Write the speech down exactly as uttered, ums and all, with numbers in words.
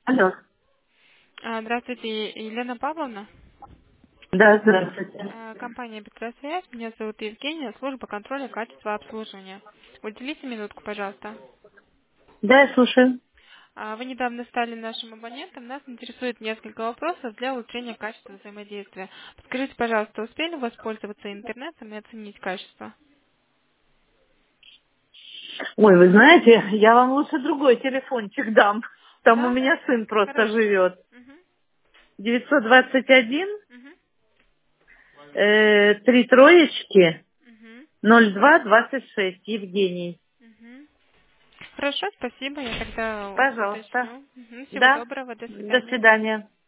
Алло. А, Здравствуйте, Елена Павловна. Да, здравствуйте. А, Компания «Петросвязь». Меня зовут Евгения, служба контроля качества обслуживания. Уделите минутку, пожалуйста. Да, я слушаю. А, Вы недавно стали нашим абонентом. Нас интересует несколько вопросов для улучшения качества взаимодействия. Подскажите, пожалуйста, успели воспользоваться интернетом и оценить качество? Ой, вы знаете, я вам лучше другой телефончик дам. Там у Да? меня сын просто Хорошо. живет. Мгм, девятьсот двадцать один, мгм, э, три троечки, мгм, ноль два двадцать шесть. Евгений. мгм. Хорошо, спасибо. Я тогда Пожалуйста. уточню. Мгм, Всего Да. доброго, до До свидания. свидания.